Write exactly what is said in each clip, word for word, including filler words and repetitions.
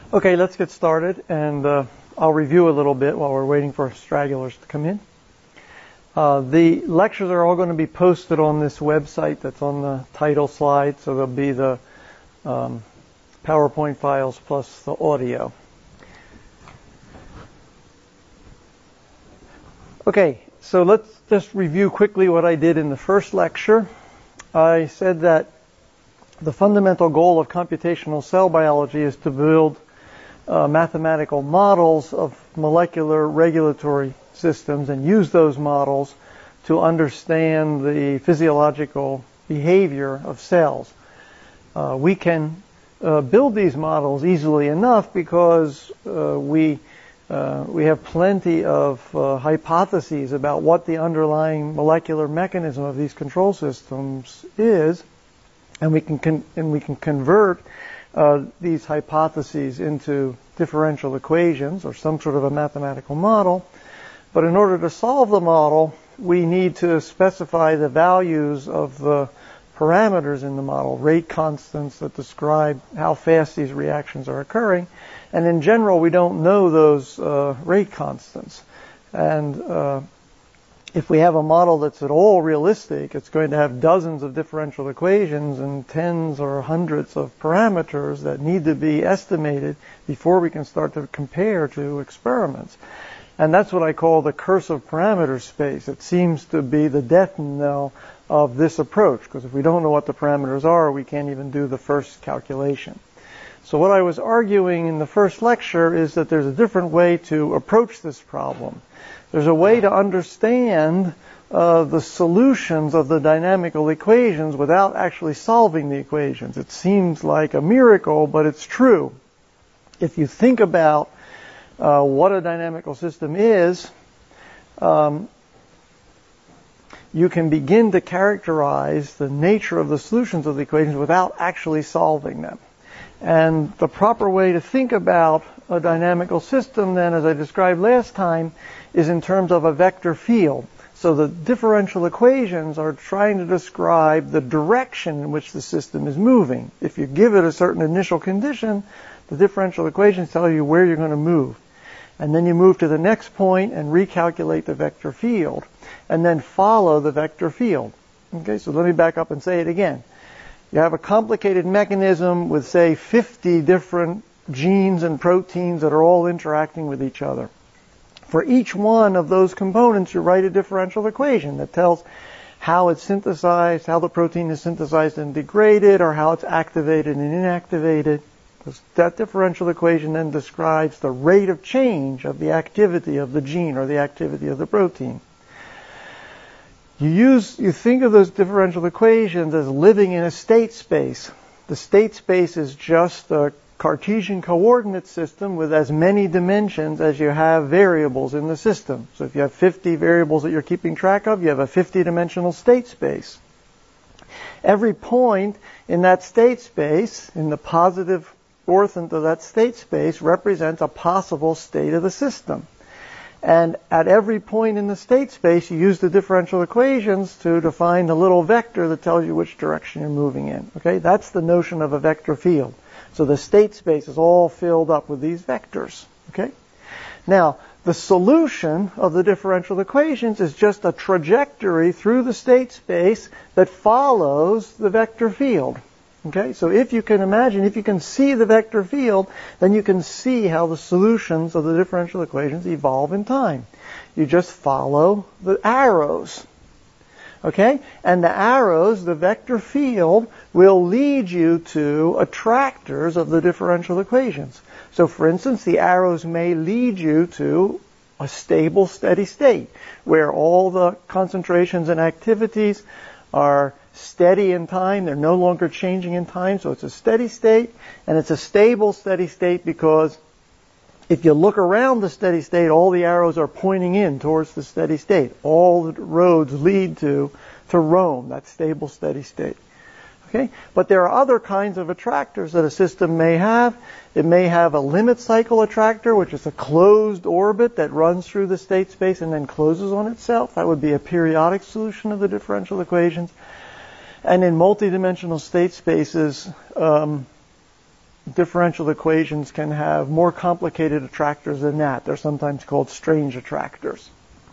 Okay, let's get started, and uh, I'll review a little bit while we're waiting for stragglers to come in. Uh, the lectures are all going to be posted on this website that's on the title slide, so there'll be the um, PowerPoint files plus the audio. Okay, so let's just review quickly what I did in the first lecture. I said that the fundamental goal of computational cell biology is to build uh, mathematical models of molecular regulatory systems and use those models to understand the physiological behavior of cells. Uh, we can uh, build these models easily enough because uh, we uh, we have plenty of uh, hypotheses about what the underlying molecular mechanism of these control systems is, and we can con- and we can convert uh, these hypotheses into differential equations or some sort of a mathematical model. But in order to solve the model, we need to specify the values of the parameters in the model, rate constants that describe how fast these reactions are occurring. And in general, we don't know those uh, rate constants. And uh, if we have a model that's at all realistic, it's going to have dozens of differential equations and tens or hundreds of parameters that need to be estimated before we can start to compare to experiments. And that's what I call the curse of parameter space. It seems to be the death knell of this approach, because if we don't know what the parameters are, we can't even do the first calculation. So what I was arguing in the first lecture is that there's a different way to approach this problem. There's a way to understand uh, the solutions of the dynamical equations without actually solving the equations. It seems like a miracle, but it's true. If you think about uh, what a dynamical system is, um, you can begin to characterize the nature of the solutions of the equations without actually solving them. And the proper way to think about a dynamical system, then, as I described last time, is in terms of a vector field. So the differential equations are trying to describe the direction in which the system is moving. If you give it a certain initial condition, the differential equations tell you where you're going to move. And then you move to the next point and recalculate the vector field, and then follow the vector field. Okay, so let me back up and say it again. You have a complicated mechanism with, say, fifty different genes and proteins that are all interacting with each other. For each one of those components, you write a differential equation that tells how it's synthesized, how the protein is synthesized and degraded, or how it's activated and inactivated. That differential equation then describes the rate of change of the activity of the gene or the activity of the protein. You use, you think of those differential equations as living in a state space. The state space is just a Cartesian coordinate system with as many dimensions as you have variables in the system. So if you have fifty variables that you're keeping track of, you have a fifty-dimensional state space. Every point in that state space, in the positive orthant of that state space, represents a possible state of the system. And at every point in the state space, you use the differential equations to define the little vector that tells you which direction you're moving in. Okay, that's the notion of a vector field. So the state space is all filled up with these vectors. Okay, now the solution of the differential equations is just a trajectory through the state space that follows the vector field. Okay, so if you can imagine, if you can see the vector field, then you can see how the solutions of the differential equations evolve in time. You just follow the arrows. Okay, and the arrows, the vector field, will lead you to attractors of the differential equations. So for instance, the arrows may lead you to a stable, steady state, where all the concentrations and activities are steady in time. They're no longer changing in time, so it's a steady state, and it's a stable steady state because if you look around the steady state, all the arrows are pointing in towards the steady state. All the roads lead to, to Rome, that stable steady state. Okay? But there are other kinds of attractors that a system may have. It may have a limit cycle attractor, which is a closed orbit that runs through the state space and then closes on itself. That would be a periodic solution of the differential equations. And in multidimensional state spaces, um, differential equations can have more complicated attractors than that. They're sometimes called strange attractors.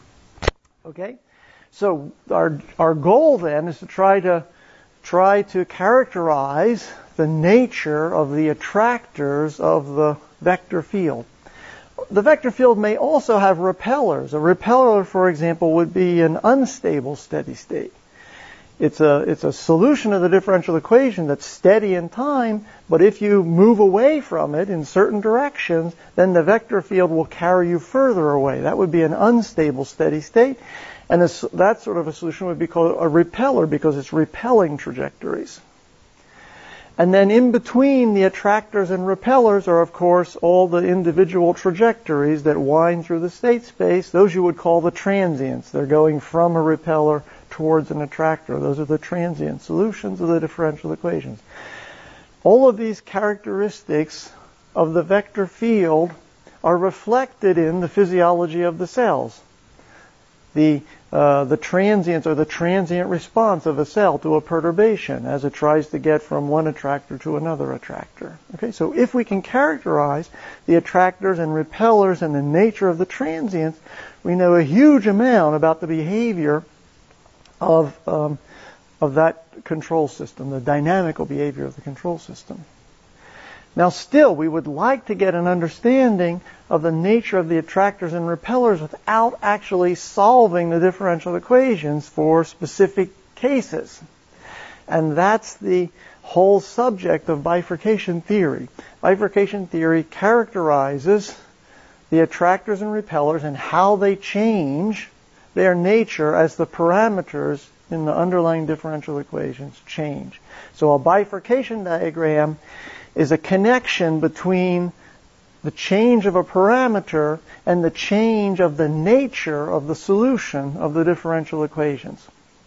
Okay? So our our goal then is to try to try to characterize the nature of the attractors of the vector field. The vector field may also have repellers. A repeller, for example, would be an unstable steady state. It's a, it's a solution of the differential equation that's steady in time, but if you move away from it in certain directions, then the vector field will carry you further away. That would be an unstable steady state, and this, that sort of a solution would be called a repeller because it's repelling trajectories. And then in between the attractors and repellers are, of course, all the individual trajectories that wind through the state space. Those you would call the transients. They're going from a repeller towards an attractor. Those are the transient solutions of the differential equations. All of these characteristics of the vector field are reflected in the physiology of the cells. The uh, the transients or the transient response of a cell to a perturbation as it tries to get from one attractor to another attractor. Okay, so if we can characterize the attractors and repellers and the nature of the transients, we know a huge amount about the behavior of um, of that control system, the dynamical behavior of the control system. Now still, we would like to get an understanding of the nature of the attractors and repellers without actually solving the differential equations for specific cases. And that's the whole subject of bifurcation theory. Bifurcation theory characterizes the attractors and repellers and how they change their nature as the parameters in the underlying differential equations change. So a bifurcation diagram is a connection between the change of a parameter and the change of the nature of the solution of the differential equations.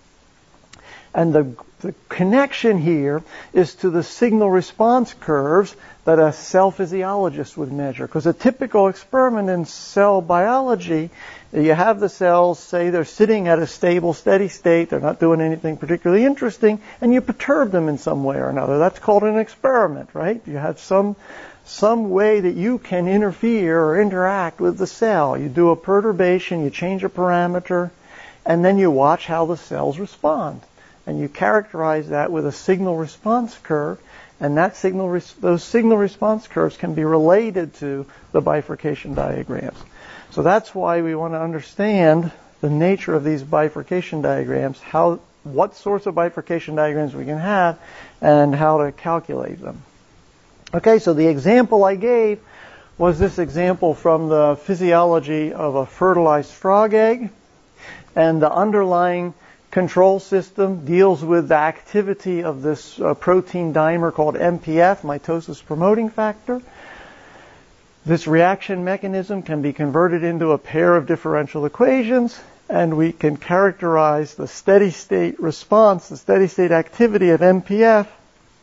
And the, the connection here is to the signal response curves that a cell physiologist would measure. Because a typical experiment in cell biology, you have the cells, say they're sitting at a stable, steady state, they're not doing anything particularly interesting, and you perturb them in some way or another. That's called an experiment, right? You have some some way that you can interfere or interact with the cell. You do a perturbation, you change a parameter, and then you watch how the cells respond. And you characterize that with a signal response curve, and that signal res- those signal response curves can be related to the bifurcation diagrams. So that's why we want to understand the nature of these bifurcation diagrams, how, what sorts of bifurcation diagrams we can have, and how to calculate them. Okay, so the example I gave was this example from the physiology of a fertilized frog egg, and the underlying control system deals with the activity of this uh, protein dimer called M P F, mitosis promoting factor. This reaction mechanism can be converted into a pair of differential equations, and we can characterize the steady state response, the steady state activity of M P F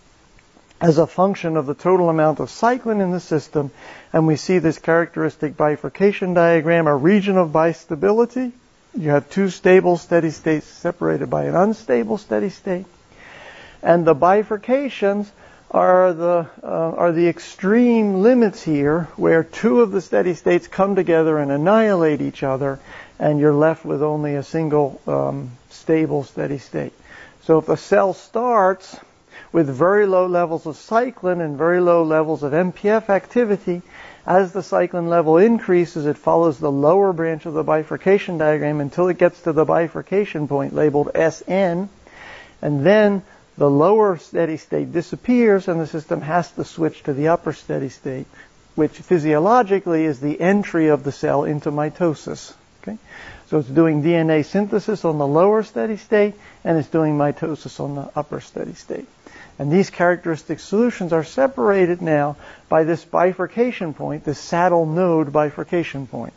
as a function of the total amount of cyclin in the system, and we see this characteristic bifurcation diagram, a region of bistability. You have two stable steady states separated by an unstable steady state. And the bifurcations are the uh, are the extreme limits here, where two of the steady states come together and annihilate each other, and you're left with only a single um, stable steady state. So if a cell starts with very low levels of cyclin and very low levels of M P F activity, as the cyclin level increases, it follows the lower branch of the bifurcation diagram until it gets to the bifurcation point labeled S N, and then the lower steady state disappears and the system has to switch to the upper steady state, which physiologically is the entry of the cell into mitosis. Okay? So it's doing D N A synthesis on the lower steady state, and it's doing mitosis on the upper steady state. And these characteristic solutions are separated now by this bifurcation point, this saddle node bifurcation point.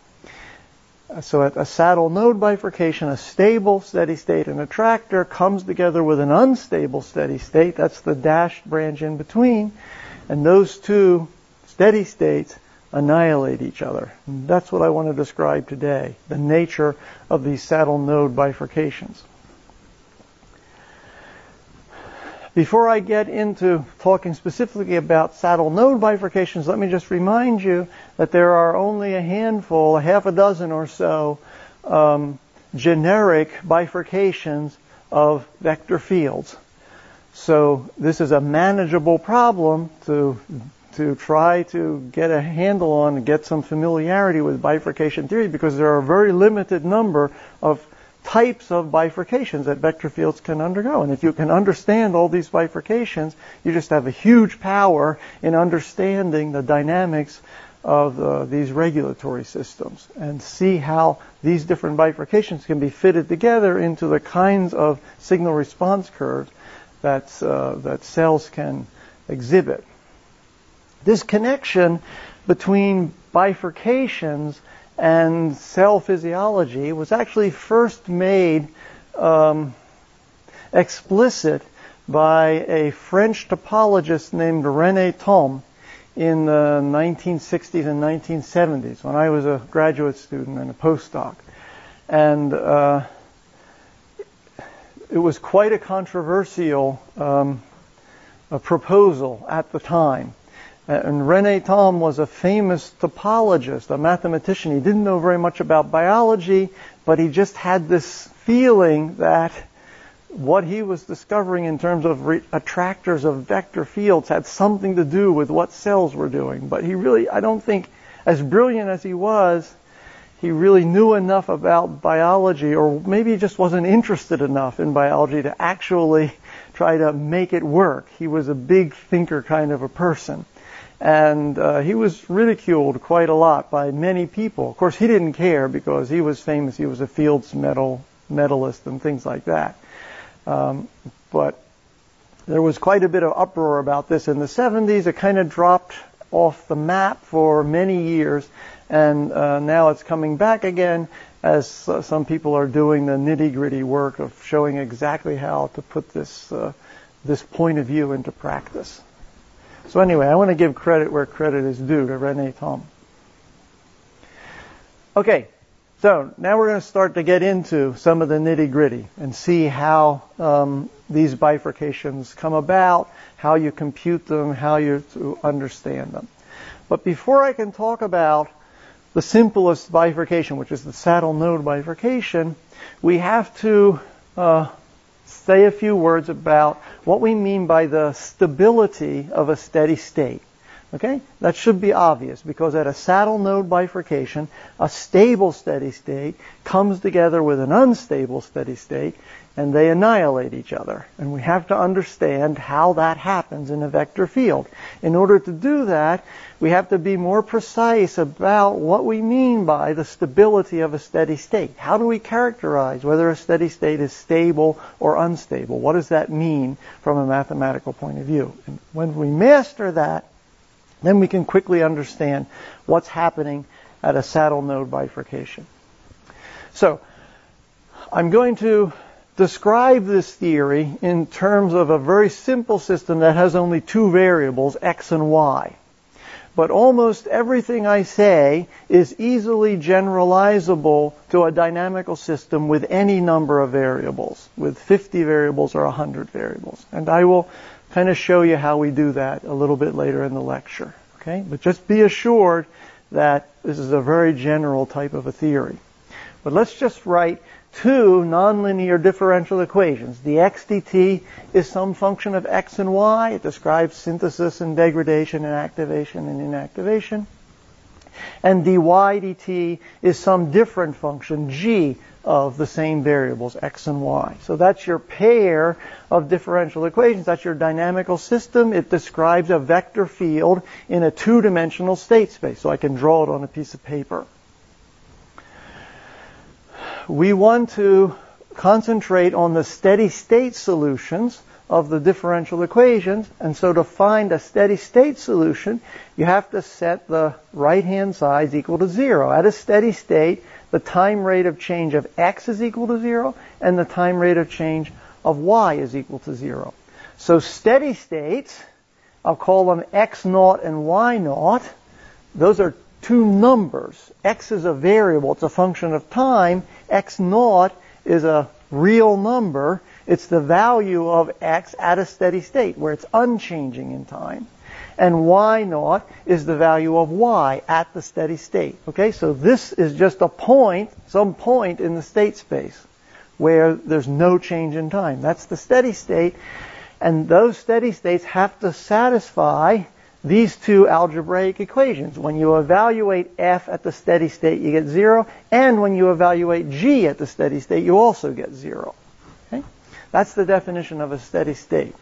So at a saddle node bifurcation, a stable steady state and attractor comes together with an unstable steady state. That's the dashed branch in between. And those two steady states annihilate each other. And that's what I want to describe today, the nature of these saddle node bifurcations. Before I get into talking specifically about saddle node bifurcations, let me just remind you that there are only a handful, a half a dozen or so, um, generic bifurcations of vector fields. So this is a manageable problem to to try to get a handle on and get some familiarity with bifurcation theory, because there are a very limited number of types of bifurcations that vector fields can undergo. And if you can understand all these bifurcations, you just have a huge power in understanding the dynamics of uh, these regulatory systems and see how these different bifurcations can be fitted together into the kinds of signal response curves that, uh, that cells can exhibit. This connection between bifurcations and cell physiology was actually first made um, explicit by a French topologist named René Thom in the nineteen sixties and nineteen seventies, when I was a graduate student and a postdoc. And uh, it was quite a controversial um, a proposal at the time. And René Thom was a famous topologist, a mathematician. He didn't know very much about biology, but he just had this feeling that what he was discovering in terms of re- attractors of vector fields had something to do with what cells were doing. But he really, I don't think, as brilliant as he was, he really knew enough about biology, or maybe he just wasn't interested enough in biology to actually try to make it work. He was a big thinker kind of a person. And uh, he was ridiculed quite a lot by many people. Of course, he didn't care because he was famous. He was a Fields Medal medalist and things like that. Um, but there was quite a bit of uproar about this in the seventies. It kind of dropped off the map for many years, and uh, now it's coming back again as uh, some people are doing the nitty-gritty work of showing exactly how to put this uh, this point of view into practice. So anyway, I want to give credit where credit is due to René Thom. Okay, so now we're going to start to get into some of the nitty-gritty and see how um, these bifurcations come about, how you compute them, how you to understand them. But before I can talk about the simplest bifurcation, which is the saddle node bifurcation, we have to uh, say a few words about what we mean by the stability of a steady state. Okay? That should be obvious, because at a saddle node bifurcation, a stable steady state comes together with an unstable steady state, and they annihilate each other. And we have to understand how that happens in a vector field. In order to do that, we have to be more precise about what we mean by the stability of a steady state. How do we characterize whether a steady state is stable or unstable? What does that mean from a mathematical point of view? And when we master that, then we can quickly understand what's happening at a saddle node bifurcation. So, I'm going to describe this theory in terms of a very simple system that has only two variables, x and y. But almost everything I say is easily generalizable to a dynamical system with any number of variables, with fifty variables or one hundred variables. And I will kind of show you how we do that a little bit later in the lecture. Okay? But just be assured that this is a very general type of a theory. But let's just write two nonlinear differential equations. The x dt is some function of x and y. It describes synthesis and degradation and activation and inactivation. And dy dt is some different function, g, of the same variables, x and y. So that's your pair of differential equations. That's your dynamical system. It describes a vector field in a two-dimensional state space. So I can draw it on a piece of paper. We want to concentrate on the steady state solutions of the differential equations, and so to find a steady state solution, you have to set the right-hand sides equal to zero. At a steady state, the time rate of change of x is equal to zero, and the time rate of change of y is equal to zero. So steady states, I'll call them x naught and y naught. Those are two numbers. X is a variable, it's a function of time. X naught is a real number. It's the value of x at a steady state, where it's unchanging in time. And y naught is the value of y at the steady state. Okay, so this is just a point, some point in the state space where there's no change in time. That's the steady state. And those steady states have to satisfy these two algebraic equations. When you evaluate f at the steady state, you get zero. And when you evaluate g at the steady state, you also get zero. Okay? That's the definition of a steady state.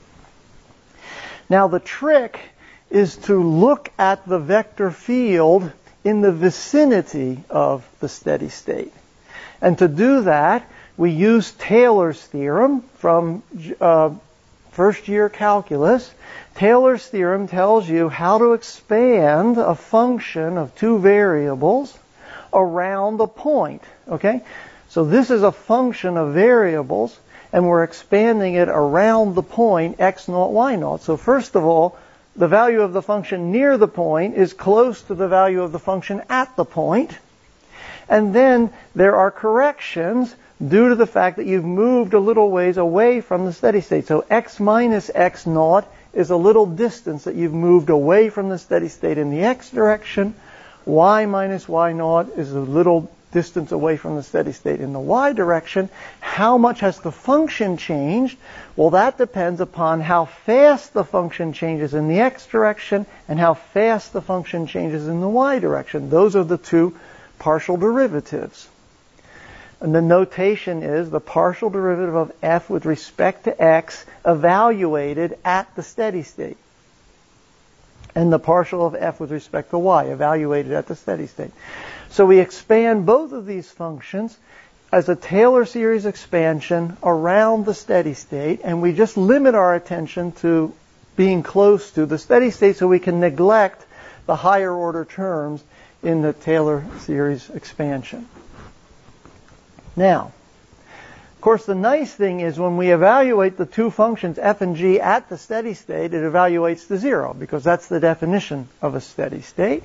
Now the trick is to look at the vector field in the vicinity of the steady state. And to do that, we use Taylor's theorem from uh, first year calculus. Taylor's theorem tells you how to expand a function of two variables around a point. Okay? So this is a function of variables, and we're expanding it around the point x naught, y naught. So first of all, the value of the function near the point is close to the value of the function at the point. And then there are corrections due to the fact that you've moved a little ways away from the steady state. So x minus x naught is a little distance that you've moved away from the steady state in the x direction. Y minus y naught is a little distance away from the steady state in the y direction. How much has the function changed? Well, that depends upon how fast the function changes in the x direction and how fast the function changes in the y direction. Those are the two partial derivatives. And the notation is the partial derivative of f with respect to x evaluated at the steady state, and the partial of f with respect to y evaluated at the steady state. So we expand both of these functions as a Taylor series expansion around the steady state, and we just limit our attention to being close to the steady state so we can neglect the higher order terms in the Taylor series expansion. Now, of course, the nice thing is when we evaluate the two functions f and g at the steady state, it evaluates to zero, because that's the definition of a steady state.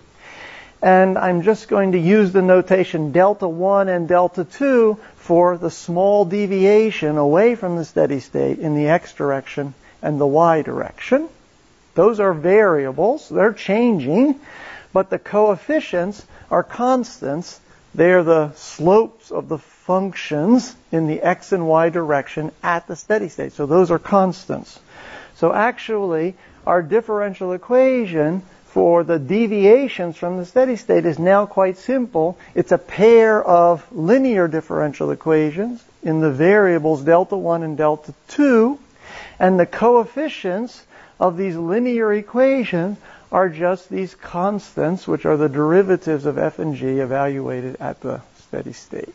And I'm just going to use the notation delta one and delta two for the small deviation away from the steady state in the x direction and the y direction. Those are variables. They're changing, but the coefficients are constants. They're the slopes of the functions in the x and y direction at the steady state. So those are constants. So actually, our differential equation for the deviations from the steady state is now quite simple. It's a pair of linear differential equations in the variables delta one and delta two, and the coefficients of these linear equations are just these constants, which are the derivatives of f and g evaluated at the steady state.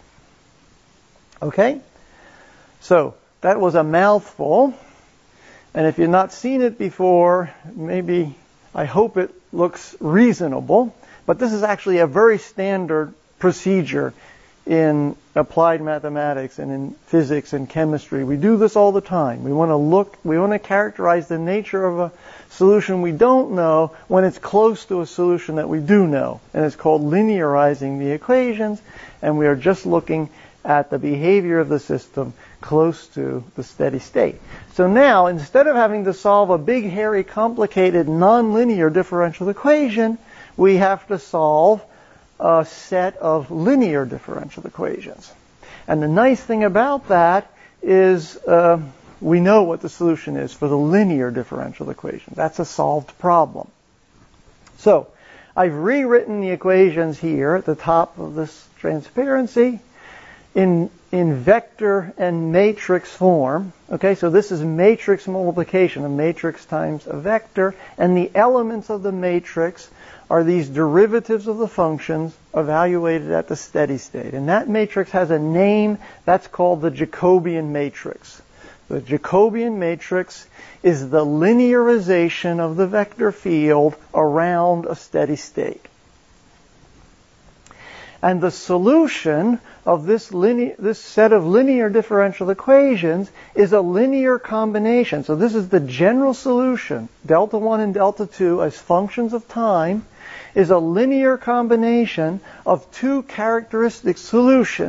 Okay? So, that was a mouthful. And if you've not seen it before, maybe, I hope it looks reasonable. But this is actually a very standard procedure in applied mathematics and in physics and chemistry. We do this all the time. We want to look, we want to characterize the nature of a solution we don't know when it's close to a solution that we do know. And it's called linearizing the equations. And we are just looking at the behavior of the system close to the steady state. So now, instead of having to solve a big, hairy, complicated, nonlinear differential equation, we have to solve a set of linear differential equations. And the nice thing about that is uh, we know what the solution is for the linear differential equation. That's a solved problem. So, I've rewritten the equations here at the top of this transparency in in vector and matrix form. Okay, so this is matrix multiplication, a matrix times a vector, and the elements of the matrix are these derivatives of the functions evaluated at the steady state. And that matrix has a name, that's called the Jacobian matrix. The Jacobian matrix is the linearization of the vector field around a steady state. And the solution of this, linear, this set of linear differential equations is a linear combination. So this is the general solution. Delta one and delta two as functions of time is a linear combination of two characteristic solutions.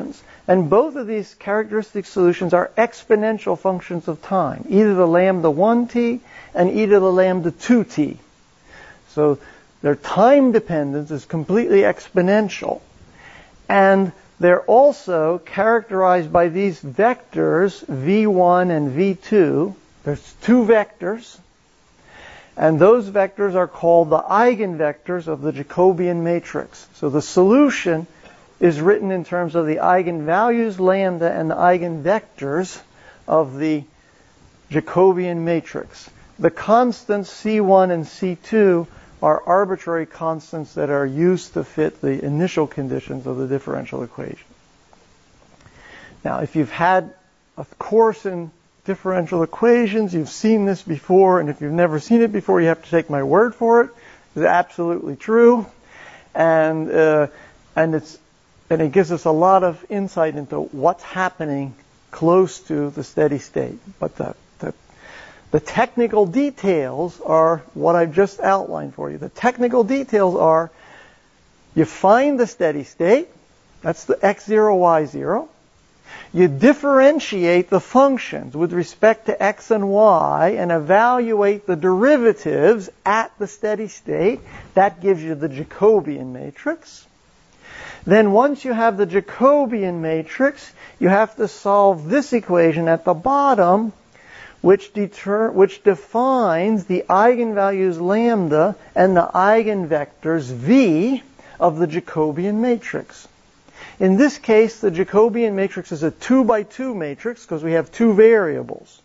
And both of these characteristic solutions are exponential functions of time, either the lambda one t and either the lambda two t. So their time dependence is completely exponential. And they're also characterized by these vectors, v one and v two. There's two vectors. And those vectors are called the eigenvectors of the Jacobian matrix. So the solution is written in terms of the eigenvalues lambda and the eigenvectors of the Jacobian matrix. The constants c one and c two are arbitrary constants that are used to fit the initial conditions of the differential equation. Now, if you've had a course in differential equations, you've seen this before, and if you've never seen it before, you have to take my word for it. It's absolutely true, and uh, and it's and it gives us a lot of insight into what's happening close to the steady state. But the the, the technical details are what I've just outlined for you. The technical details are: you find the steady state, that's the x zero, y zero. You differentiate the functions with respect to x and y and evaluate the derivatives at the steady state. That gives you the Jacobian matrix. Then once you have the Jacobian matrix, you have to solve this equation at the bottom, which, deter- which defines the eigenvalues lambda and the eigenvectors v of the Jacobian matrix. In this case, the Jacobian matrix is a two by two matrix because we have two variables.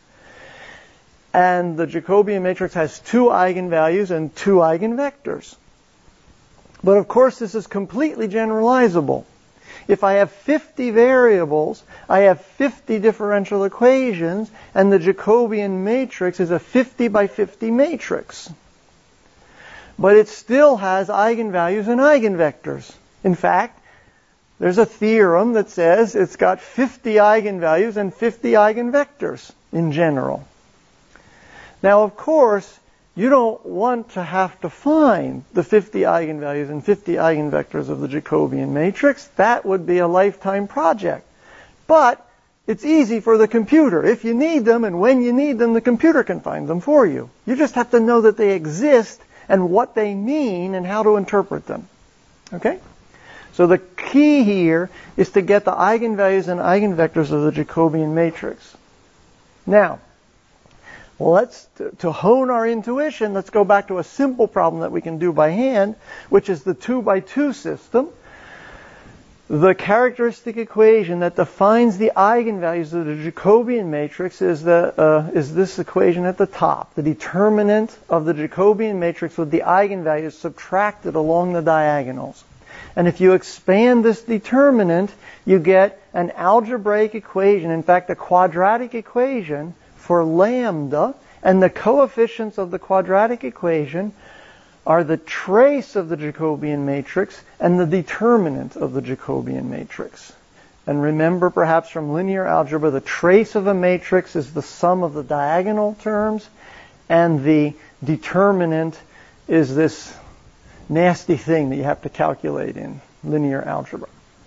And the Jacobian matrix has two eigenvalues and two eigenvectors. But of course, this is completely generalizable. If I have fifty variables, I have fifty differential equations, and the Jacobian matrix is a fifty by fifty matrix. But it still has eigenvalues and eigenvectors. In fact, there's a theorem that says it's got fifty eigenvalues and fifty eigenvectors in general. Now, of course, you don't want to have to find the fifty eigenvalues and fifty eigenvectors of the Jacobian matrix. That would be a lifetime project. But it's easy for the computer. If you need them and when you need them, the computer can find them for you. You just have to know that they exist and what they mean and how to interpret them. Okay? So the key here is to get the eigenvalues and eigenvectors of the Jacobian matrix. Now, let's to, to hone our intuition, let's go back to a simple problem that we can do by hand, which is the two by two system. The characteristic equation that defines the eigenvalues of the Jacobian matrix is the uh, is this equation at the top, the determinant of the Jacobian matrix with the eigenvalues subtracted along the diagonals. And if you expand this determinant, you get an algebraic equation, in fact a quadratic equation for lambda, and the coefficients of the quadratic equation are the trace of the Jacobian matrix and the determinant of the Jacobian matrix. And remember perhaps from linear algebra, the trace of a matrix is the sum of the diagonal terms, and the determinant is this nasty thing that you have to calculate in linear algebra.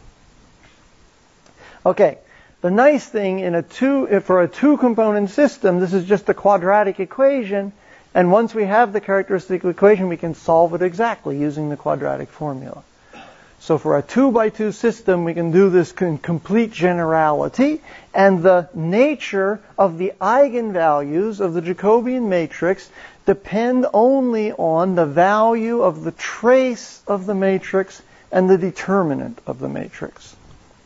Okay, the nice thing in a two, for a two-component system, this is just a quadratic equation, and once we have the characteristic equation, we can solve it exactly using the quadratic formula. So for a two by two system, we can do this in complete generality, and the nature of the eigenvalues of the Jacobian matrix depend only on the value of the trace of the matrix and the determinant of the matrix.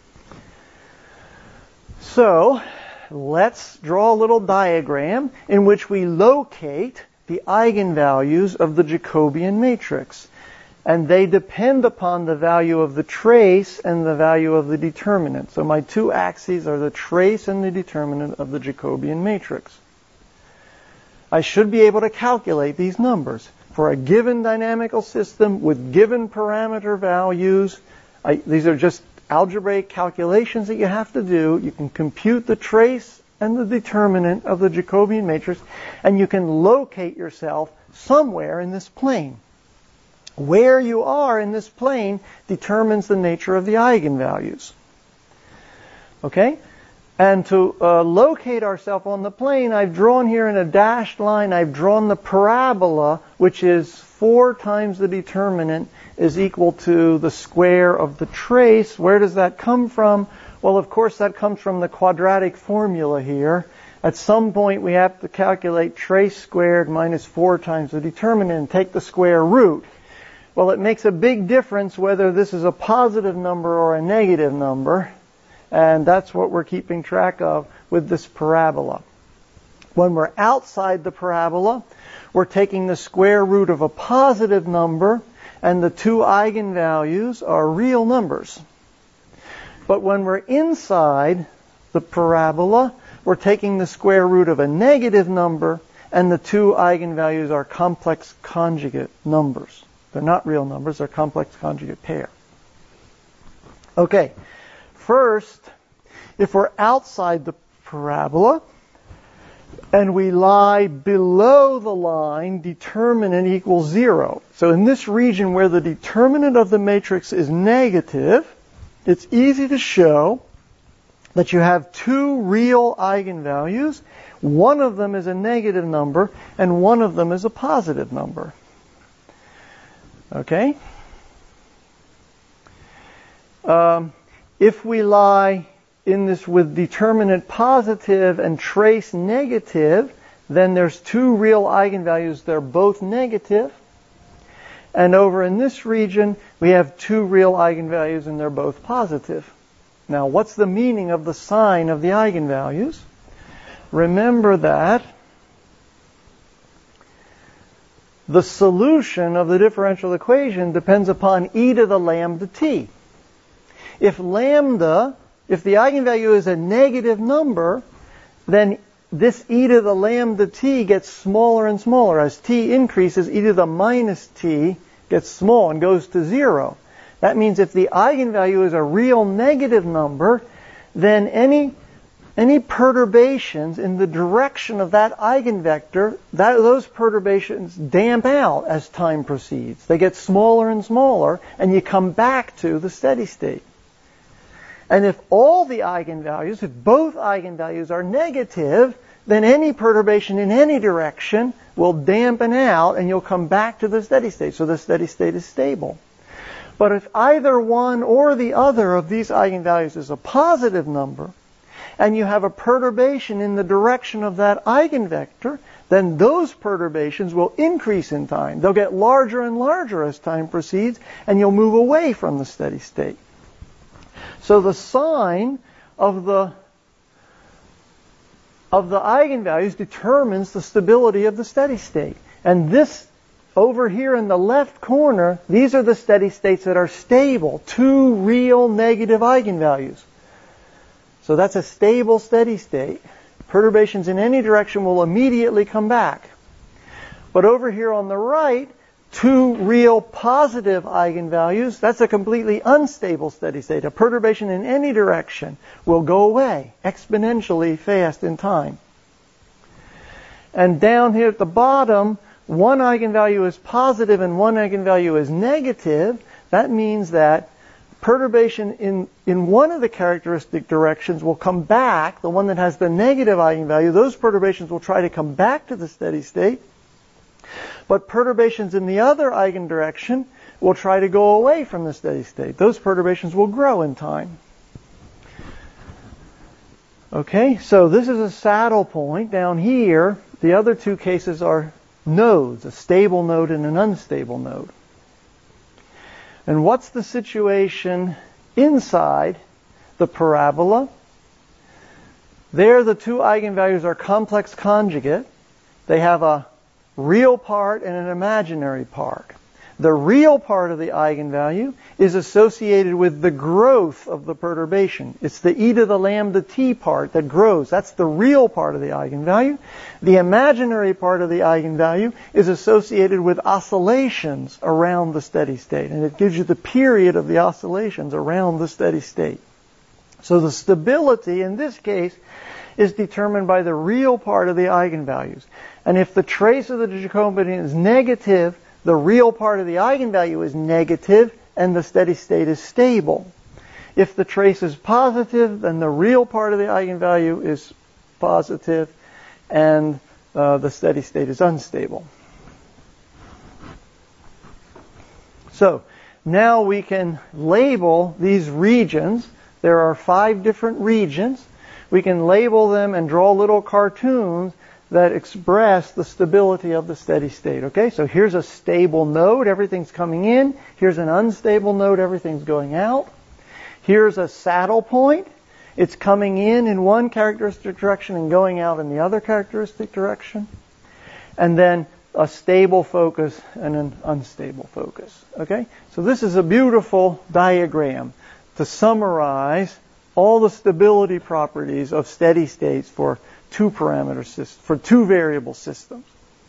So, let's draw a little diagram in which we locate the eigenvalues of the Jacobian matrix. And they depend upon the value of the trace and the value of the determinant. So my two axes are the trace and the determinant of the Jacobian matrix. I should be able to calculate these numbers. For a given dynamical system with given parameter values, I, these are just algebraic calculations that you have to do. You can compute the trace and the determinant of the Jacobian matrix, and you can locate yourself somewhere in this plane. Where you are in this plane determines the nature of the eigenvalues. Okay? And to uh, locate ourselves on the plane, I've drawn here in a dashed line, I've drawn the parabola, which is four times the determinant is equal to the square of the trace. Where does that come from? Well, of course, that comes from the quadratic formula here. At some point, we have to calculate trace squared minus four times the determinant and take the square root. Well, it makes a big difference whether this is a positive number or a negative number. And that's what we're keeping track of with this parabola. When we're outside the parabola, we're taking the square root of a positive number, and the two eigenvalues are real numbers. But when we're inside the parabola, we're taking the square root of a negative number, and the two eigenvalues are complex conjugate numbers. They're not real numbers, they're complex conjugate pair. Okay. First, if we're outside the parabola and we lie below the line, determinant equals zero. So in this region where the determinant of the matrix is negative, it's easy to show that you have two real eigenvalues. One of them is a negative number and one of them is a positive number. Okay? Um, If we lie in this with determinant positive and trace negative, then there's two real eigenvalues. They're both negative. And over in this region, we have two real eigenvalues and they're both positive. Now, what's the meaning of the sign of the eigenvalues? Remember that the solution of the differential equation depends upon e to the lambda t. If lambda, if the eigenvalue is a negative number, then this e to the lambda t gets smaller and smaller. As t increases, e to the minus t gets small and goes to zero. That means if the eigenvalue is a real negative number, then any any perturbations in the direction of that eigenvector, that, those perturbations damp out as time proceeds. They get smaller and smaller, and you come back to the steady state. And if all the eigenvalues, if both eigenvalues are negative, then any perturbation in any direction will dampen out and you'll come back to the steady state. So the steady state is stable. But if either one or the other of these eigenvalues is a positive number, and you have a perturbation in the direction of that eigenvector, then those perturbations will increase in time. They'll get larger and larger as time proceeds, and you'll move away from the steady state. So the sign of the of the eigenvalues determines the stability of the steady state. And this over here in the left corner, these are the steady states that are stable, two real negative eigenvalues. So that's a stable steady state. Perturbations in any direction will immediately come back. But over here on the right, two real positive eigenvalues, that's a completely unstable steady state. A perturbation in any direction will go away exponentially fast in time. And down here at the bottom, one eigenvalue is positive and one eigenvalue is negative. That means that perturbation in, in one of the characteristic directions will come back, the one that has the negative eigenvalue, those perturbations will try to come back to the steady state. But perturbations in the other eigendirection will try to go away from the steady state. Those perturbations will grow in time. Okay, so this is a saddle point. Down here, the other two cases are nodes, a stable node and an unstable node. And what's the situation inside the parabola? There the two eigenvalues are complex conjugate. They have a real part and an imaginary part. The real part of the eigenvalue is associated with the growth of the perturbation. It's the e to the lambda t part that grows. That's the real part of the eigenvalue. The imaginary part of the eigenvalue is associated with oscillations around the steady state. And it gives you the period of the oscillations around the steady state. So the stability in this case is determined by the real part of the eigenvalues. And if the trace of the Jacobian is negative, the real part of the eigenvalue is negative and the steady state is stable. If the trace is positive, then the real part of the eigenvalue is positive, and uh, the steady state is unstable. So now we can label these regions. There are five different regions. We can label them and draw little cartoons that express the stability of the steady state. Okay, so here's a stable node, everything's coming in. Here's an unstable node, everything's going out. Here's a saddle point. It's coming in in one characteristic direction and going out in the other characteristic direction. And then a stable focus and an unstable focus. Okay, so this is a beautiful diagram to summarize all the stability properties of steady states for two parameter systems, for two variable systems.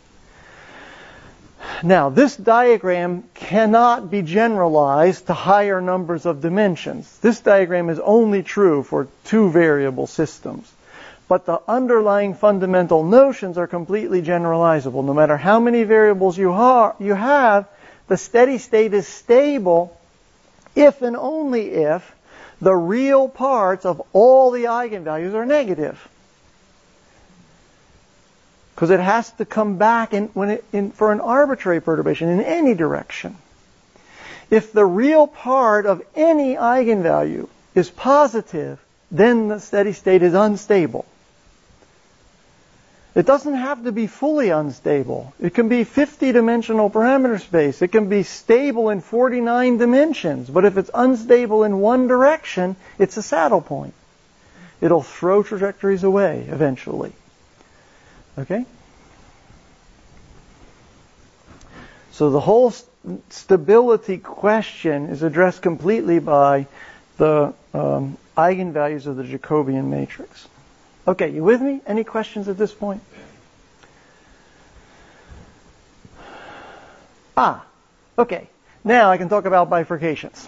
Now, this diagram cannot be generalized to higher numbers of dimensions. This diagram is only true for two variable systems. But the underlying fundamental notions are completely generalizable. No matter how many variables you, ha- you have, the steady state is stable if and only if the real parts of all the eigenvalues are negative. Because it has to come back in, when it, in, for an arbitrary perturbation in any direction. If the real part of any eigenvalue is positive, then the steady state is unstable. It doesn't have to be fully unstable. It can be fifty-dimensional parameter space. It can be stable in forty-nine dimensions. But if it's unstable in one direction, it's a saddle point. It'll throw trajectories away eventually. Okay? So the whole st- stability question is addressed completely by the um, eigenvalues of the Jacobian matrix. Okay, you with me? Any questions at this point? Ah, okay. Now I can talk about bifurcations.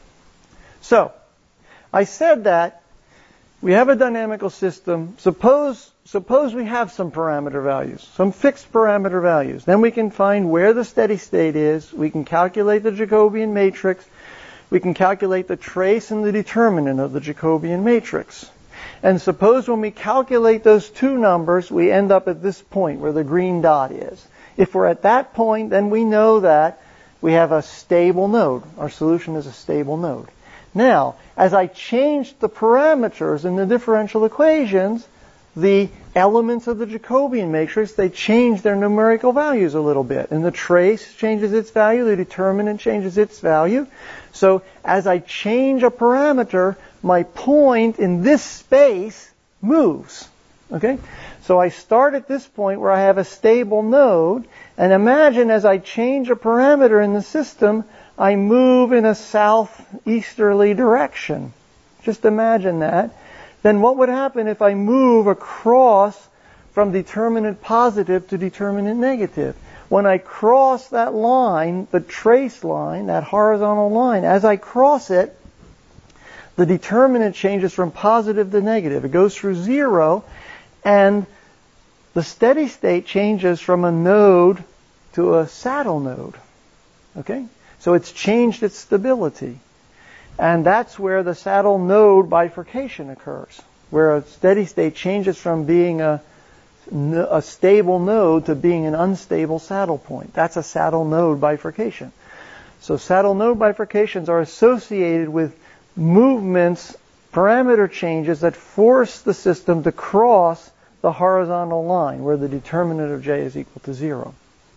So, I said that we have a dynamical system. Suppose suppose we have some parameter values, some fixed parameter values. Then we can find where the steady state is. We can calculate the Jacobian matrix. We can calculate the trace and the determinant of the Jacobian matrix. And suppose when we calculate those two numbers, we end up at this point where the green dot is. If we're at that point, then we know that we have a stable node. Our solution is a stable node. Now, as I change the parameters in the differential equations, the elements of the Jacobian matrix, they change their numerical values a little bit. And the trace changes its value, the determinant changes its value. So as I change a parameter, my point in this space moves. Okay? So I start at this point where I have a stable node, and imagine as I change a parameter in the system, I move in a southeasterly direction. Just imagine that. Then what would happen if I move across from determinant positive to determinant negative? When I cross that line, the trace line, that horizontal line, as I cross it, the determinant changes from positive to negative. It goes through zero, and the steady state changes from a node to a saddle node. Okay? So it's changed its stability. And that's where the saddle node bifurcation occurs, where a steady state changes from being a, a stable node to being an unstable saddle point. That's a saddle node bifurcation. So saddle node bifurcations are associated with movements, parameter changes that force the system to cross the horizontal line where the determinant of J is equal to zero.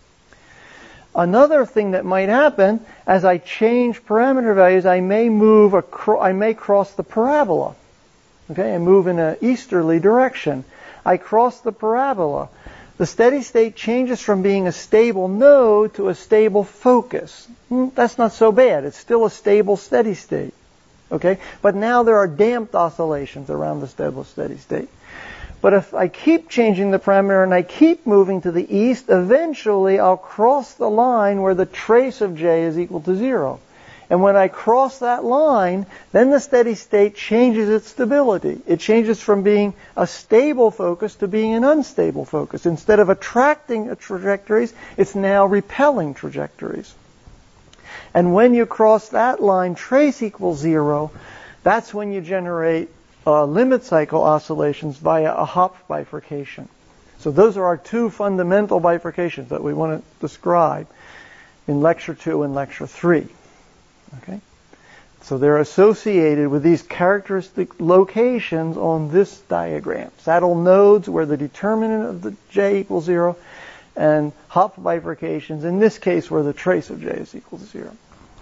Another thing that might happen, as I change parameter values, I may move, acro- I may cross the parabola. Okay, I move in an easterly direction. I cross the parabola. The steady state changes from being a stable node to a stable focus. That's not so bad. It's still a stable steady state. Okay, but now there are damped oscillations around the stable steady state. But if I keep changing the parameter and I keep moving to the east, eventually I'll cross the line where the trace of J is equal to zero. And when I cross that line, then the steady state changes its stability. It changes from being a stable focus to being an unstable focus. Instead of attracting trajectories, it's now repelling trajectories. And when you cross that line, trace equals zero, That's when you generate uh, limit cycle oscillations via a Hopf bifurcation. So those are our two fundamental bifurcations that we want to describe in lecture two and lecture three. Okay? So they're associated with these characteristic locations on this diagram. Saddle nodes where the determinant of the J equals zero, and Hopf bifurcations, in this case, where the trace of J is equal to zero.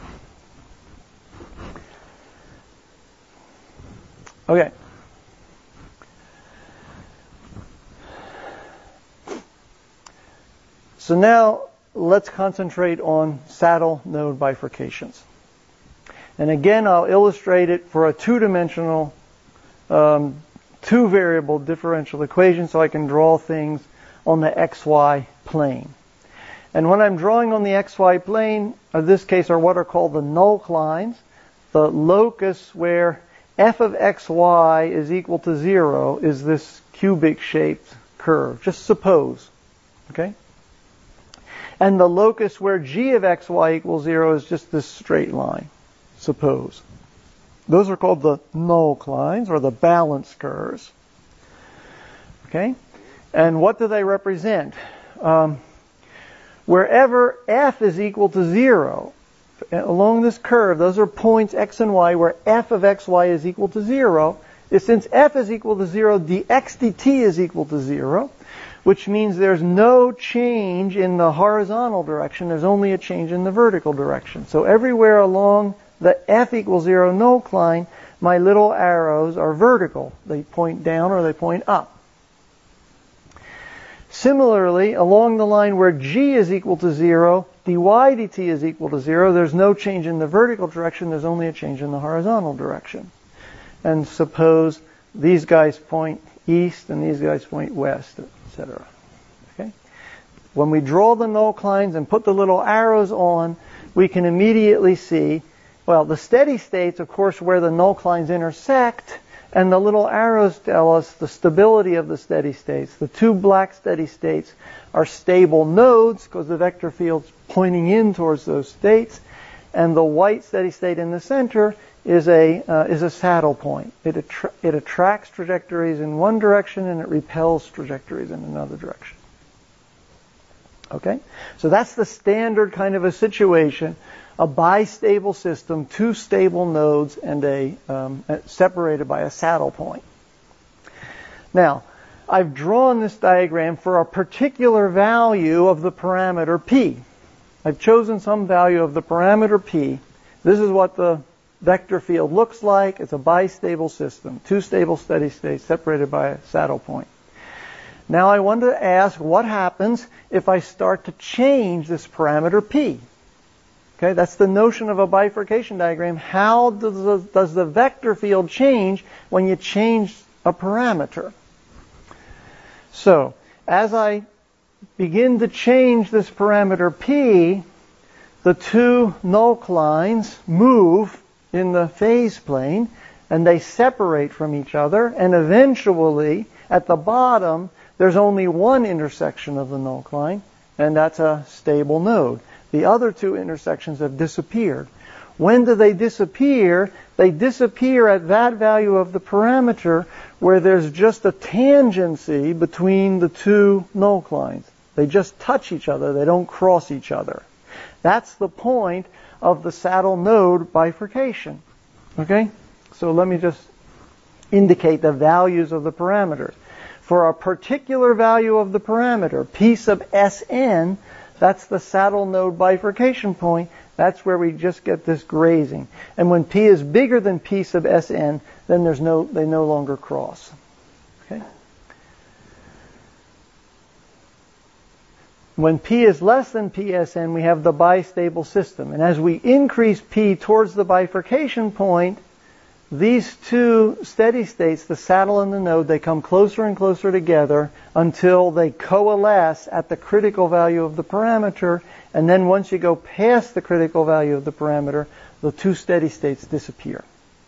Okay. So now let's concentrate on saddle node bifurcations. And again, I'll illustrate it for a two-dimensional, um, two-variable differential equation so I can draw things on the xy plane. And when I'm drawing on the xy plane, in this case are what are called the null lines, the locus where f of xy is equal to zero is this cubic-shaped curve. Just suppose. Okay? And the locus where g of xy equals zero is just this straight line. Suppose. Those are called the null lines, or the balance curves. Okay? And what do they represent? Um, wherever f is equal to zero, along this curve, those are points x and y where f of xy is equal to zero. Since f is equal to zero, dx dt is equal to zero, which means there's no change in the horizontal direction. There's only a change in the vertical direction. So everywhere along the f equals zero null line, my little arrows are vertical. They point down or they point up. Similarly, along the line where g is equal to zero, dy dt is equal to zero, there's no change in the vertical direction, there's only a change in the horizontal direction. And suppose these guys point east and these guys point west, et cetera. Okay? When we draw the null lines and put the little arrows on, we can immediately see, well, the steady states, of course, where the null lines intersect, and the little arrows tell us the stability of the steady states. The two black steady states are stable nodes because the vector field's pointing in towards those states, and the white steady state in the center is a uh, is a saddle point. It attra- it attracts trajectories in one direction and it repels trajectories in another direction. Okay? So that's the standard kind of a situation, a bistable system, two stable nodes and a um, separated by a saddle point. Now, I've drawn this diagram for a particular value of the parameter p. I've chosen some value of the parameter p. This is what the vector field looks like. It's a bistable system, two stable steady states separated by a saddle point. Now I want to ask what happens if I start to change this parameter p. Okay, that's the notion of a bifurcation diagram. How does the, does the vector field change when you change a parameter? So, as I begin to change this parameter p, the two null lines move in the phase plane, and they separate from each other, and eventually, at the bottom, there's only one intersection of the null line, and that's a stable node. The other two intersections have disappeared. When do they disappear? They disappear at that value of the parameter where there's just a tangency between the two null lines. They just touch each other. They don't cross each other. That's the point of the saddle node bifurcation. Okay? So let me just indicate the values of the parameters. For a particular value of the parameter, p sub Sn, that's the saddle node bifurcation point. That's where we just get this grazing. And when p is bigger than p sub Sn, then there's no, they no longer cross. Okay? When p is less than Psn, we have the bistable system. And as we increase p towards the bifurcation point, these two steady states, the saddle and the node, they come closer and closer together until they coalesce at the critical value of the parameter. And then once you go past the critical value of the parameter, the two steady states disappear.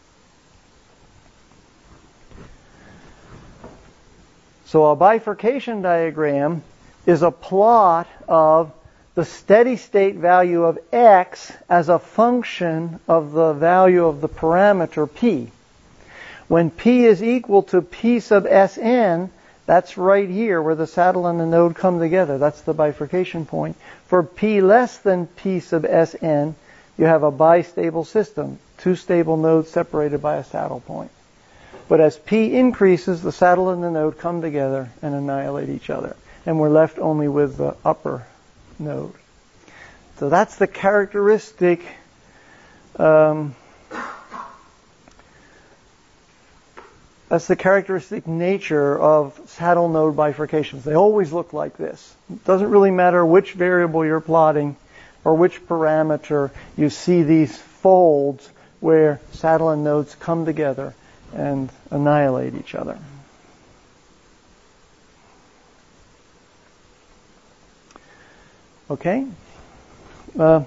So a bifurcation diagram is a plot of the steady state value of x as a function of the value of the parameter p. When P is equal to P sub Sn, that's right here where the saddle and the node come together. That's the bifurcation point. For P less than P sub Sn, you have a bistable system, two stable nodes separated by a saddle point. But as P increases, the saddle and the node come together and annihilate each other. And we're left only with the upper node. So that's the characteristic um, that's the characteristic nature of saddle node bifurcations. They always look like this. It doesn't really matter which variable you're plotting or which parameter, you see these folds where saddle and nodes come together and annihilate each other. Okay? Uh,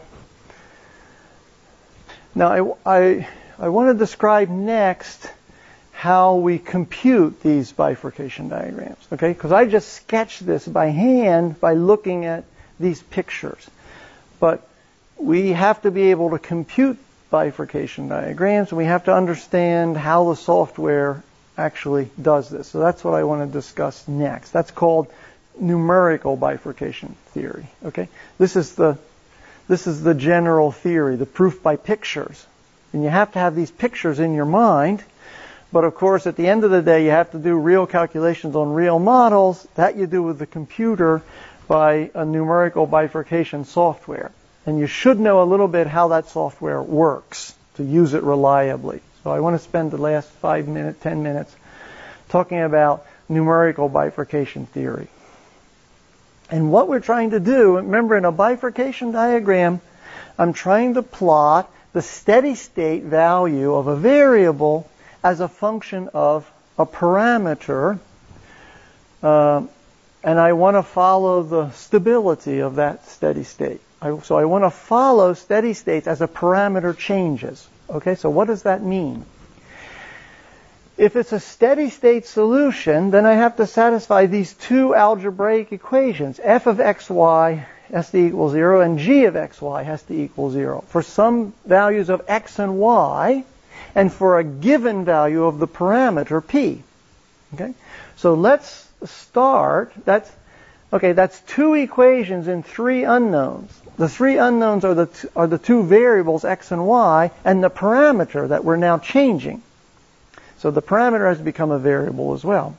now I, I, I want to describe next how we compute these bifurcation diagrams. Okay? Because I just sketched this by hand by looking at these pictures. But we have to be able to compute bifurcation diagrams, and we have to understand how the software actually does this. So that's what I want to discuss next. That's called numerical bifurcation theory. Okay, this is the this is the general theory, the proof by pictures, and you have to have these pictures in your mind. But of course, at the end of the day, you have to do real calculations on real models. That you do with the computer by a numerical bifurcation software. And you should know a little bit how that software works to use it reliably. So I want to spend the last five minutes, ten minutes talking about numerical bifurcation theory. And what we're trying to do, remember in a bifurcation diagram, I'm trying to plot the steady state value of a variable as a function of a parameter, uh, and I want to follow the stability of that steady state. I, so I want to follow steady states as a parameter changes. Okay, so what does that mean? If it's a steady state solution, then I have to satisfy these two algebraic equations. F of xy has to equal zero and g of xy has to equal zero. For some values of x and y, and for a given value of the parameter p. Okay, so let's start. That's okay. That's two equations and three unknowns. The three unknowns are the t- are the two variables x and y, and the parameter that we're now changing. So the parameter has become a variable as well.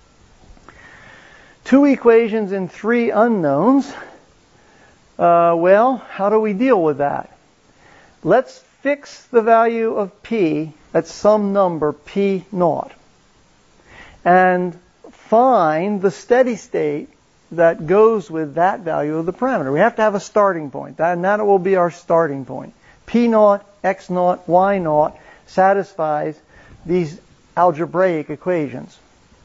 Two equations and three unknowns. Uh, well, how do we deal with that? Let's fix the value of p at some number p naught, and find the steady state that goes with that value of the parameter. We have to have a starting point, that, and that will be our starting point. P naught, x naught, y naught satisfies these algebraic equations.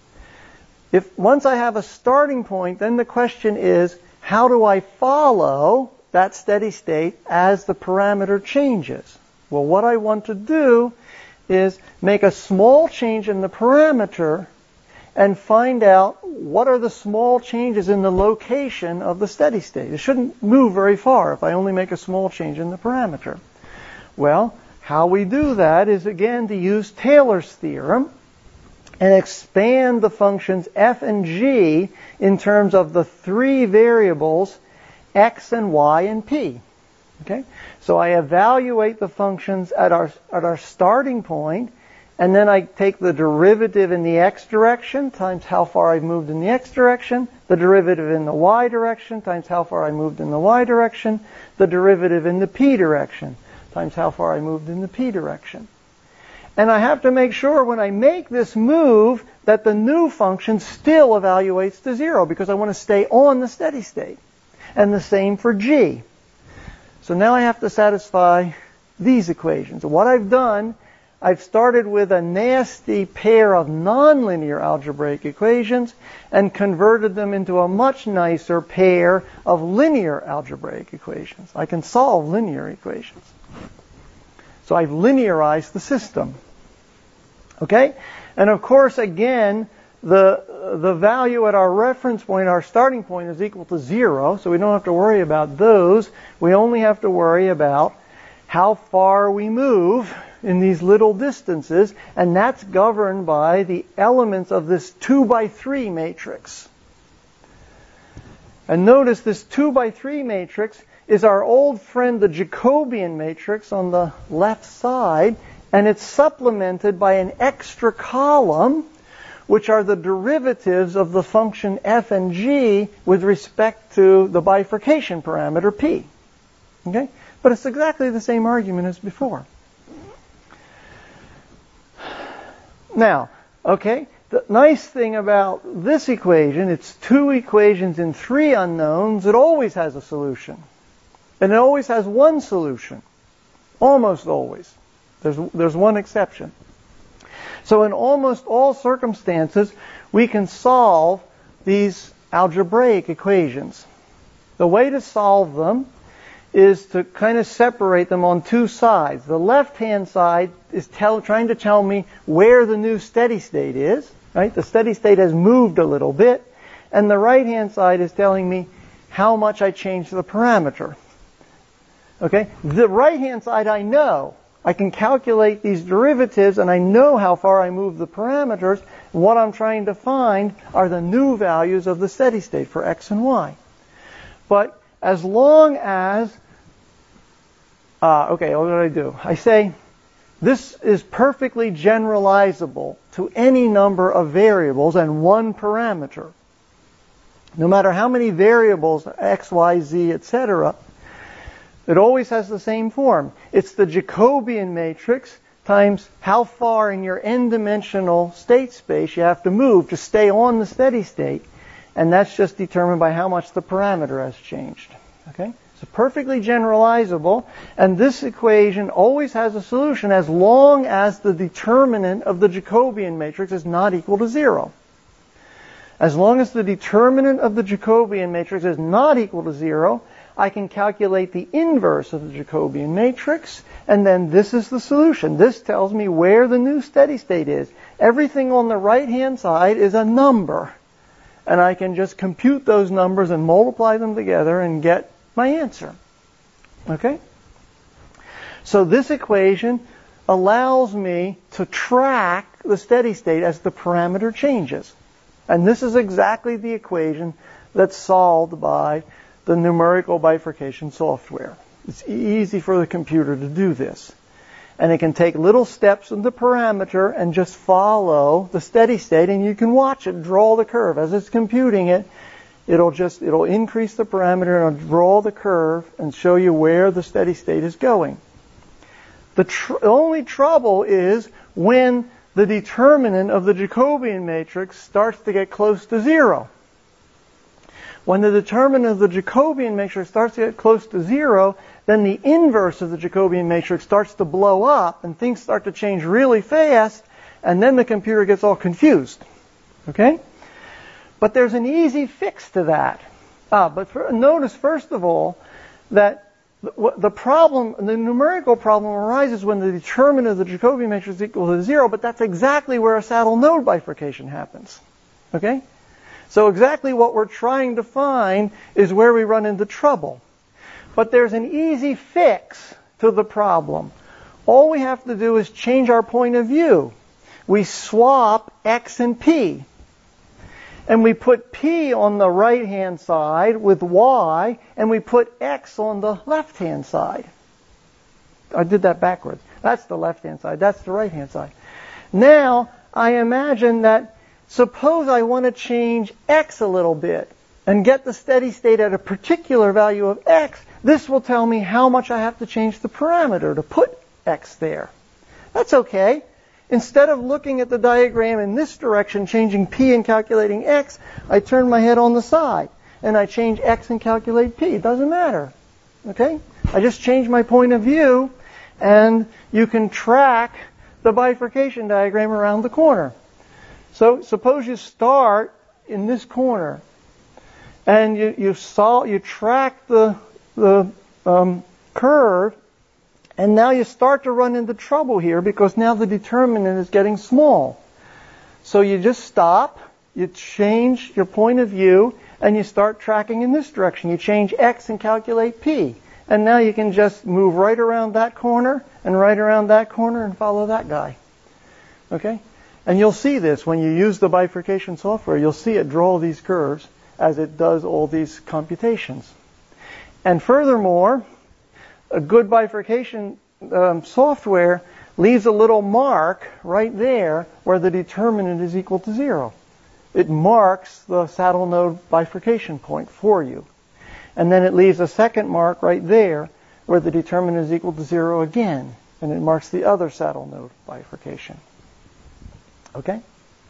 If once I have a starting point, then the question is, how do I follow that steady state as the parameter changes? Well, what I want to do is make a small change in the parameter and find out what are the small changes in the location of the steady state. It shouldn't move very far if I only make a small change in the parameter. Well, how we do that is, again, to use Taylor's theorem and expand the functions f and g in terms of the three variables x and y and p. Okay? So I evaluate the functions at our at our starting point, and then I take the derivative in the x direction times how far I've moved in the x direction, the derivative in the y direction times how far I moved in the y direction, the derivative in the p direction times how far I moved in the p direction. And I have to make sure when I make this move that the new function still evaluates to zero, because I want to stay on the steady state. And the same for g. So now I have to satisfy these equations. What I've done, I've started with a nasty pair of nonlinear algebraic equations and converted them into a much nicer pair of linear algebraic equations. I can solve linear equations. So I've linearized the system. Okay? And of course, again, the the value at our reference point, our starting point, is equal to zero, so we don't have to worry about those. We only have to worry about how far we move in these little distances, and that's governed by the elements of this two by three matrix. And notice this two by three matrix is our old friend the Jacobian matrix on the left side, and it's supplemented by an extra column, which are the derivatives of the function f and g with respect to the bifurcation parameter p. Okay? But it's exactly the same argument as before. Now, okay, the nice thing about this equation, it's two equations in three unknowns, it always has a solution. And it always has one solution. Almost always. There's, there's one exception. So in almost all circumstances, we can solve these algebraic equations. The way to solve them is to kind of separate them on two sides. The left-hand side is tell, trying to tell me where the new steady state is. Right? The steady state has moved a little bit. And the right-hand side is telling me how much I changed the parameter. Okay? The right-hand side I know. I can calculate these derivatives and I know how far I move the parameters. What I'm trying to find are the new values of the steady state for x and y. But as long as, uh, okay, what did I do? I say this is perfectly generalizable to any number of variables and one parameter. No matter how many variables, x, y, z, et cetera, it always has the same form. It's the Jacobian matrix times how far in your n-dimensional state space you have to move to stay on the steady state. And that's just determined by how much the parameter has changed. Okay? So perfectly generalizable. And this equation always has a solution as long as the determinant of the Jacobian matrix is not equal to zero. As long as the determinant of the Jacobian matrix is not equal to zero, I can calculate the inverse of the Jacobian matrix, and then this is the solution. This tells me where the new steady state is. Everything on the right-hand side is a number, and I can just compute those numbers and multiply them together and get my answer. Okay? So this equation allows me to track the steady state as the parameter changes. And this is exactly the equation that's solved by the numerical bifurcation software. It's easy for the computer to do this. And it can take little steps in the parameter and just follow the steady state, and you can watch it draw the curve. As it's computing it, it'll just, it'll increase the parameter and it'll draw the curve and show you where the steady state is going. The tr- only trouble is when the determinant of the Jacobian matrix starts to get close to zero. When the determinant of the Jacobian matrix starts to get close to zero, then the inverse of the Jacobian matrix starts to blow up and things start to change really fast, and then the computer gets all confused. Okay? But there's an easy fix to that. Ah, but for, notice, first of all, that the, the problem, the numerical problem arises when the determinant of the Jacobian matrix is equal to zero, but that's exactly where a saddle node bifurcation happens. Okay? So exactly what we're trying to find is where we run into trouble. But there's an easy fix to the problem. All we have to do is change our point of view. We swap x and p. And we put p on the right-hand side with y, and we put x on the left-hand side. I did that backwards. That's the left-hand side. That's the right-hand side. Now, I imagine that suppose I want to change x a little bit and get the steady state at a particular value of x. This will tell me how much I have to change the parameter to put x there. That's okay. Instead of looking at the diagram in this direction, changing p and calculating x, I turn my head on the side and I change x and calculate p. It doesn't matter. Okay? I just change my point of view, and you can track the bifurcation diagram around the corner. So suppose you start in this corner, and you you saw you track the the um, curve, and now you start to run into trouble here because now the determinant is getting small. So you just stop, you change your point of view, and you start tracking in this direction. You change x and calculate p. And now you can just move right around that corner and right around that corner and follow that guy. Okay? And you'll see this when you use the bifurcation software. You'll see it draw these curves as it does all these computations. And furthermore, a good bifurcation um, software leaves a little mark right there where the determinant is equal to zero. It marks the saddle node bifurcation point for you. And then it leaves a second mark right there where the determinant is equal to zero again. And it marks the other saddle node bifurcation. Okay?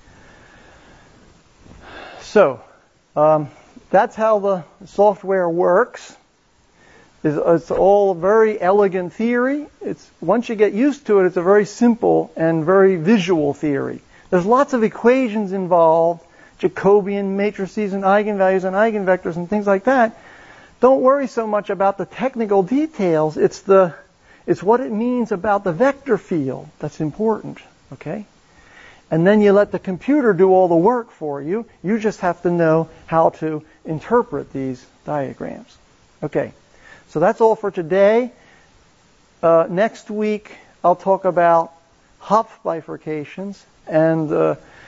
So, um, that's how the software works. It's, it's all very elegant theory. It's, once you get used to it, it's a very simple and very visual theory. There's lots of equations involved, Jacobian matrices and eigenvalues and eigenvectors and things like that. Don't worry so much about the technical details. It's the, it's what it means about the vector field that's important. Okay? And then you let the computer do all the work for you. You just have to know how to interpret these diagrams. Okay. So that's all for today. Uh, next week, I'll talk about Hopf bifurcations and uh,